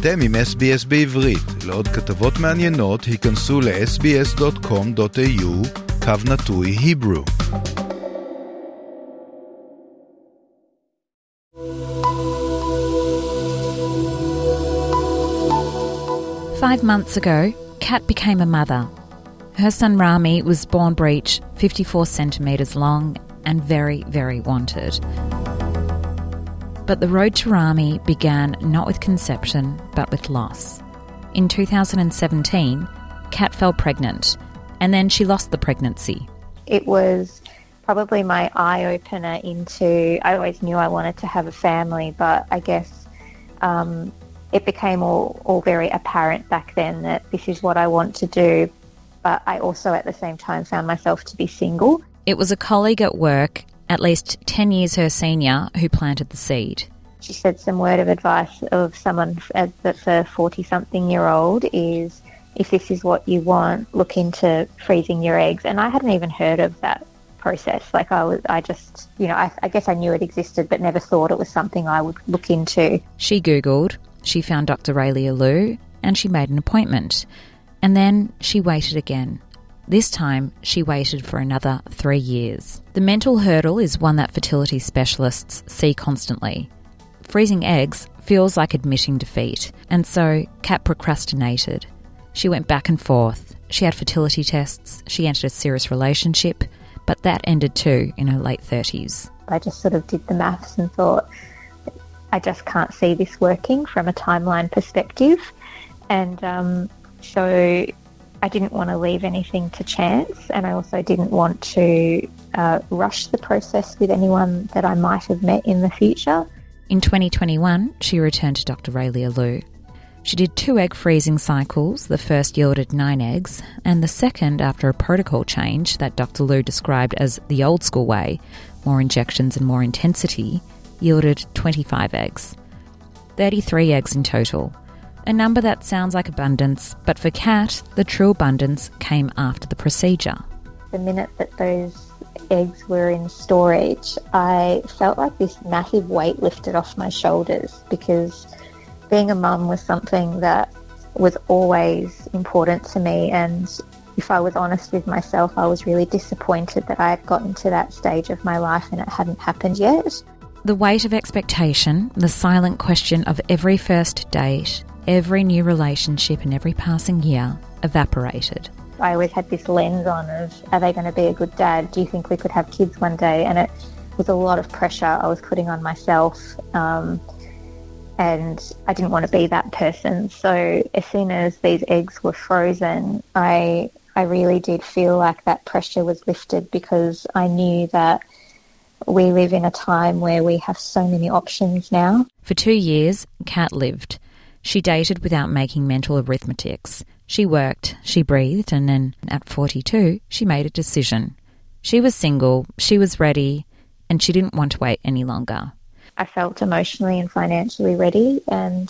אתם עם SBS בעברית. לעוד כתבות מעניינות, היכנסו ל-sbs.com.au/Hebrew. 5 months ago, Kat became a mother. Her son Rami was born breech, 54 centimetres long and very, very wanted. But the road to Rami began not with conception, but with loss. In 2017, Kat fell pregnant, and then she lost the pregnancy. It was probably my eye-opener into, I always knew I wanted to have a family, but I guess it became all very apparent back then that this is what I want to do, but I also at the same time found myself to be single. It was a colleague at work, at least 10 years her senior, who planted the seed. She said some word of advice of someone that's a 40-something-year-old is, if this is what you want, look into freezing your eggs. And I hadn't even heard of that process. Like I guess I knew it existed, but never thought it was something I would look into. She Googled, she found Dr. Raylia Liu, and she made an appointment. And then she waited again. This time, she waited for another 3 years. The mental hurdle is one that fertility specialists see constantly. Freezing eggs feels like admitting defeat, and so Kat procrastinated. She went back and forth. She had fertility tests, she entered a serious relationship, but that ended too in her late 30s. I just sort of did the maths and thought, I just can't see this working from a timeline perspective. And so I didn't want to leave anything to chance, and I also didn't want to rush the process with anyone that I might have met in the future. In 2021, she returned to Dr. Raylia Liu. She did 2 egg freezing cycles. The first yielded 9 eggs, and the second, after a protocol change that Dr. Liu described as the old school way, more injections and more intensity, yielded 25 eggs. 33 eggs in total. A number that sounds like abundance, but for Kat, the true abundance came after the procedure. The minute that those eggs were in storage, I felt like this massive weight lifted off my shoulders, because being a mum was something that was always important to me, and if I was honest with myself, I was really disappointed that I had gotten to that stage of my life and it hadn't happened yet. The weight of expectation, the silent question of every first date, every new relationship and every passing year evaporated. I always had this lens on of, are they going to be a good dad? Do you think we could have kids one day? And it was a lot of pressure I was putting on myself, and I didn't want to be that person. So as soon as these eggs were frozen, I really did feel like that pressure was lifted, because I knew that we live in a time where we have so many options now. For 2 years, Kat lived. She dated without making mental arithmetics. She worked, she breathed, and then at 42, she made a decision. She was single, she was ready, and she didn't want to wait any longer. I felt emotionally and financially ready, and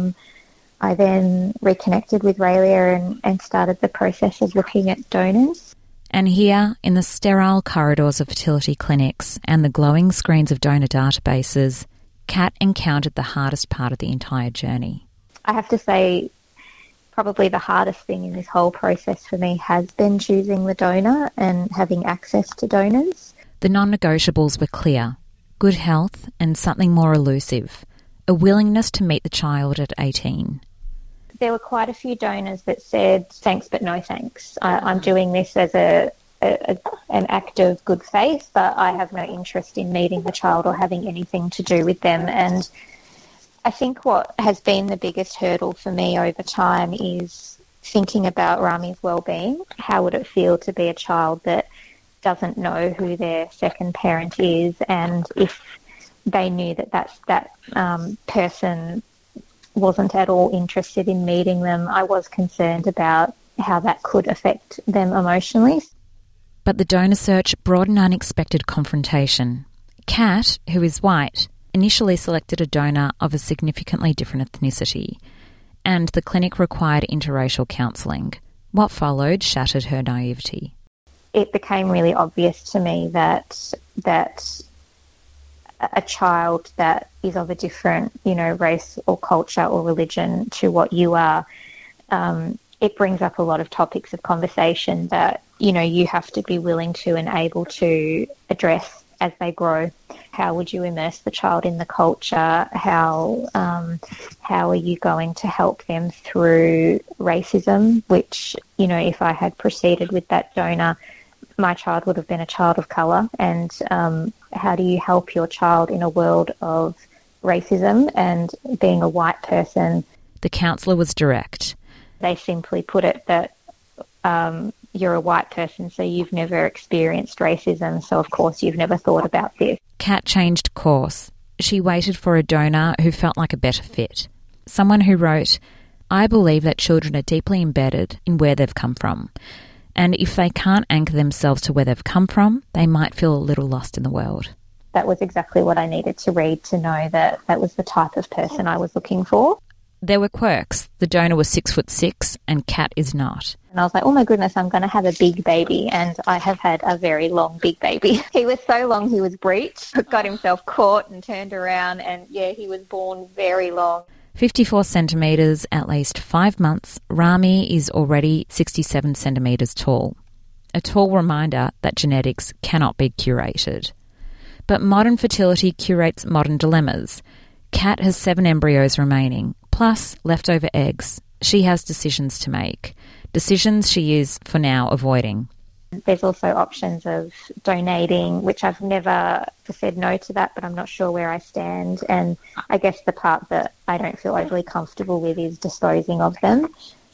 I then reconnected with Raylia and started the process of looking at donors. And here, in the sterile corridors of fertility clinics and the glowing screens of donor databases, Kat encountered the hardest part of the entire journey. I have to say, probably the hardest thing in this whole process for me has been choosing the donor and having access to donors. The non-negotiables were clear: good health and something more elusive, a willingness to meet the child at 18. There were quite a few donors that said, thanks but no thanks. I'm doing this as an act of good faith, but I have no interest in meeting the child or having anything to do with them. And I think what has been the biggest hurdle for me over time is thinking about Rami's well-being. How would it feel to be a child that doesn't know who their second parent is, and if they knew that person wasn't at all interested in meeting them, I was concerned about how that could affect them emotionally. But the donor search brought an unexpected confrontation. Kat, who is white, initially selected a donor of a significantly different ethnicity, and the clinic required interracial counselling. What followed shattered her naivety. It became really obvious to me that a child that is of a different, race or culture or religion to what you are, it brings up a lot of topics of conversation that, you have to be willing to and able to address as they grow. How would you immerse the child in the culture? How are you going to help them through racism, which, if I had proceeded with that donor, my child would have been a child of colour. And how do you help your child in a world of racism and being a white person? The counsellor was direct. They simply put it that you're a white person, so you've never experienced racism, so of course you've never thought about this. Kat changed course. She waited for a donor who felt like a better fit. Someone who wrote, "I believe that children are deeply embedded in where they've come from. And if they can't anchor themselves to where they've come from, they might feel a little lost in the world." That was exactly what I needed to read to know that that was the type of person I was looking for. There were quirks. The donor was 6'6" and Kat is not. And I was like, oh my goodness, I'm going to have a big baby. And I have had a very long big baby. He was so long he was breached, got himself caught and turned around. And yeah, he was born very long. 54 centimetres, at least 5 months, Rami is already 67 centimetres tall. A tall reminder that genetics cannot be curated. But modern fertility curates modern dilemmas. Kat has 7 embryos remaining, plus leftover eggs. She has decisions to make. Decisions she is, for now, avoiding. There's also options of donating, which I've never said no to that, but I'm not sure where I stand. And I guess the part that I don't feel overly comfortable with is disposing of them.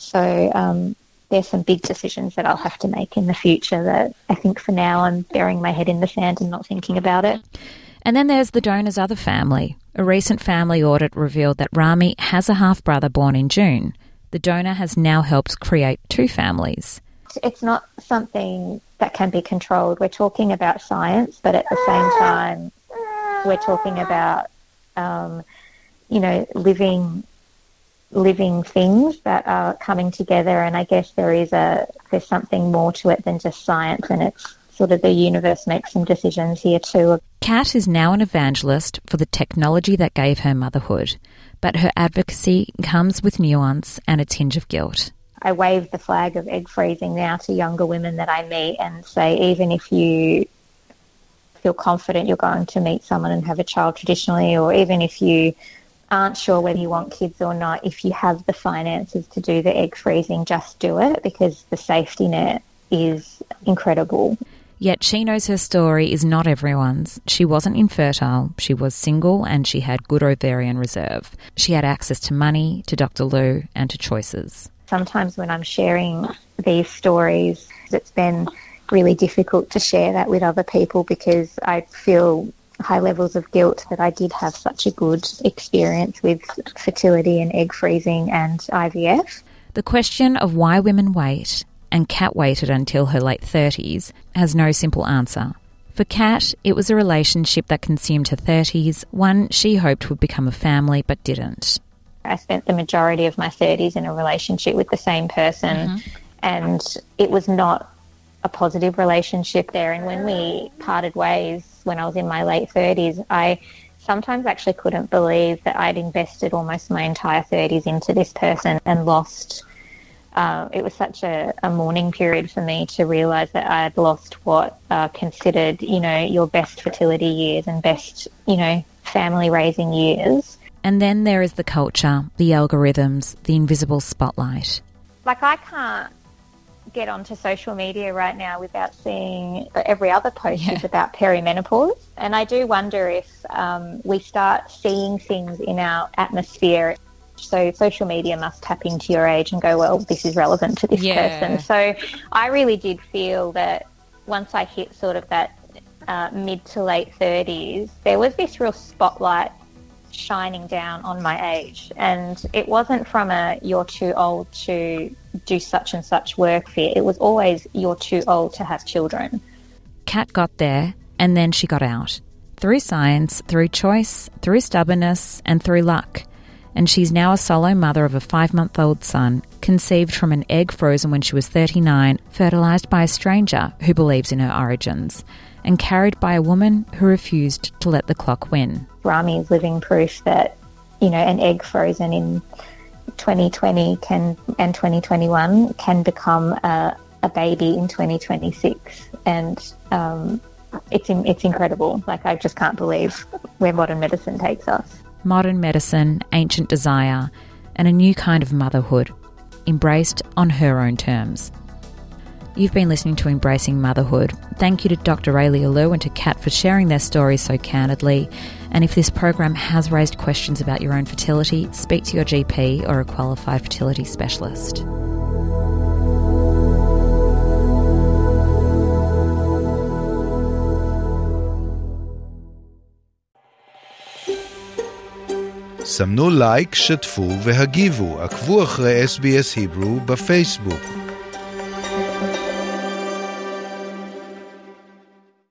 So there's some big decisions that I'll have to make in the future that I think for now I'm burying my head in the sand and not thinking about it. And then there's the donor's other family. A recent family audit revealed that Rami has a half-brother born in June. The donor has now helped create 2 families. It's not something that can be controlled. We're talking about science, but at the same time, we're talking about, living things that are coming together. And I guess there's something more to it than just science, and it's sort of the universe makes some decisions here too. Kat is now an evangelist for the technology that gave her motherhood, but her advocacy comes with nuance and a tinge of guilt. I wave the flag of egg freezing now to younger women that I meet and say, even if you feel confident you're going to meet someone and have a child traditionally, or even if you aren't sure whether you want kids or not, if you have the finances to do the egg freezing, just do it, because the safety net is incredible. Yet she knows her story is not everyone's. She wasn't infertile, she was single, and she had good ovarian reserve. She had access to money, to Dr. Lou, and to choices. Sometimes when I'm sharing these stories, it's been really difficult to share that with other people because I feel high levels of guilt that I did have such a good experience with fertility and egg freezing and IVF. The question of why women wait, and Kat waited until her late 30s, has no simple answer. For Kat, it was a relationship that consumed her 30s, one she hoped would become a family but didn't. I spent the majority of my 30s in a relationship with the same person, and it was not a positive relationship there. And when we parted ways when I was in my late 30s, I sometimes actually couldn't believe that I'd invested almost my entire 30s into this person and lost. It was such a mourning period for me to realise that I had lost what considered, your best fertility years and best, family raising years. And then there is the culture, the algorithms, the invisible spotlight. Like, I can't get onto social media right now without seeing every other post is about perimenopause. And I do wonder if we start seeing things in our atmosphere. So social media must tap into your age and go, well, this is relevant to this person. So I really did feel that once I hit sort of that mid to late 30s, there was this real spotlight shining down on my age. And it wasn't from a you're too old to do such and such work fear. It was always you're too old to have children. Kat got there and then she got out. Through science, through choice, through stubbornness and through luck. And she's now a solo mother of a 5-month-old son, conceived from an egg frozen when she was 39, fertilised by a stranger who believes in her origins. and carried by a woman who refused to let the clock win. Rami is living proof that, an egg frozen in 2020 and 2021 can become a baby in 2026. And it's incredible. I just can't believe where modern medicine takes us. Modern medicine, ancient desire, and a new kind of motherhood, embraced on her own terms. You've been listening to Embracing Motherhood. Thank you to Dr. Raelia Lew and to Kat for sharing their stories so candidly. And if this program has raised questions about your own fertility, speak to your GP or a qualified fertility specialist. סמנו לייק, שתפו והגיבו. עקבו אחרי SBS היברו בפייסבוק.